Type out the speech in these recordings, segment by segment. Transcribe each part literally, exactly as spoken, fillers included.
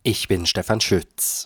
Ich bin Stefan Schütz.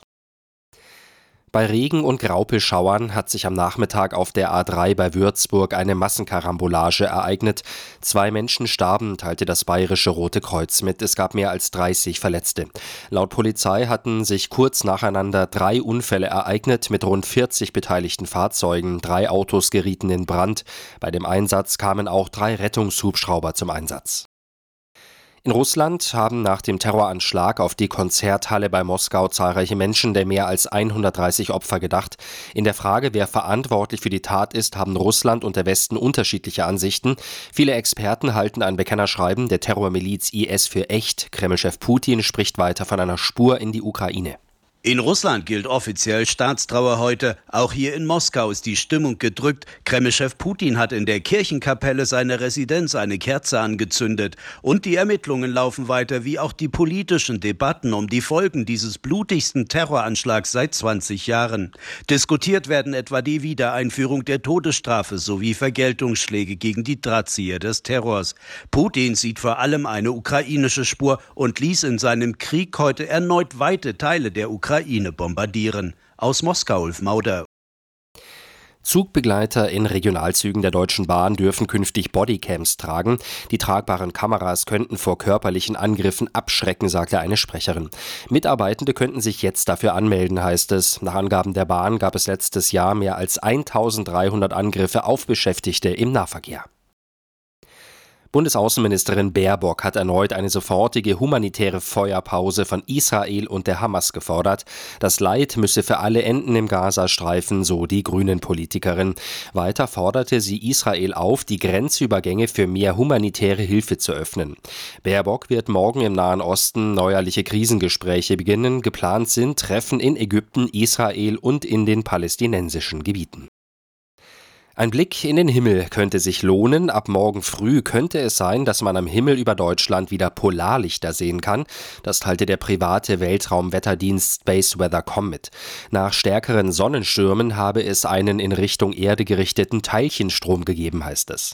Bei Regen und Graupelschauern hat sich am Nachmittag auf der A drei bei Würzburg eine Massenkarambolage ereignet. Zwei Menschen starben, teilte das Bayerische Rote Kreuz mit. Es gab mehr als dreißig Verletzte. Laut Polizei hatten sich kurz nacheinander drei Unfälle ereignet mit rund vierzig beteiligten Fahrzeugen. Drei Autos gerieten in Brand. Bei dem Einsatz kamen auch drei Rettungshubschrauber zum Einsatz. In Russland haben nach dem Terroranschlag auf die Konzerthalle bei Moskau zahlreiche Menschen der mehr als hundertdreißig Opfer gedacht. In der Frage, wer verantwortlich für die Tat ist, haben Russland und der Westen unterschiedliche Ansichten. Viele Experten halten ein Bekennerschreiben der Terrormiliz I S für echt. Kremlchef Putin spricht weiter von einer Spur in die Ukraine. In Russland gilt offiziell Staatstrauer heute. Auch hier in Moskau ist die Stimmung gedrückt. Kremlchef Putin hat in der Kirchenkapelle seiner Residenz eine Kerze angezündet. Und die Ermittlungen laufen weiter, wie auch die politischen Debatten um die Folgen dieses blutigsten Terroranschlags seit zwanzig Jahren. Diskutiert werden etwa die Wiedereinführung der Todesstrafe sowie Vergeltungsschläge gegen die Drahtzieher des Terrors. Putin sieht vor allem eine ukrainische Spur und ließ in seinem Krieg heute erneut weite Teile der Ukraine Ukraine bombardieren. Aus Moskau, Ulf Mauder. Zugbegleiter in Regionalzügen der Deutschen Bahn dürfen künftig Bodycams tragen. Die tragbaren Kameras könnten vor körperlichen Angriffen abschrecken, sagte eine Sprecherin. Mitarbeitende könnten sich jetzt dafür anmelden, heißt es. Nach Angaben der Bahn gab es letztes Jahr mehr als eintausenddreihundert Angriffe auf Beschäftigte im Nahverkehr. Bundesaußenministerin Baerbock hat erneut eine sofortige humanitäre Feuerpause von Israel und der Hamas gefordert. Das Leid müsse für alle enden im Gazastreifen, so die Grünen-Politikerin. Weiter forderte sie Israel auf, die Grenzübergänge für mehr humanitäre Hilfe zu öffnen. Baerbock wird morgen im Nahen Osten neuerliche Krisengespräche beginnen. Geplant sind Treffen in Ägypten, Israel und in den palästinensischen Gebieten. Ein Blick in den Himmel könnte sich lohnen. Ab morgen früh könnte es sein, dass man am Himmel über Deutschland wieder Polarlichter sehen kann. Das teilte der private Weltraumwetterdienst Space Weather Punkt com mit. Nach stärkeren Sonnenstürmen habe es einen in Richtung Erde gerichteten Teilchenstrom gegeben, heißt es.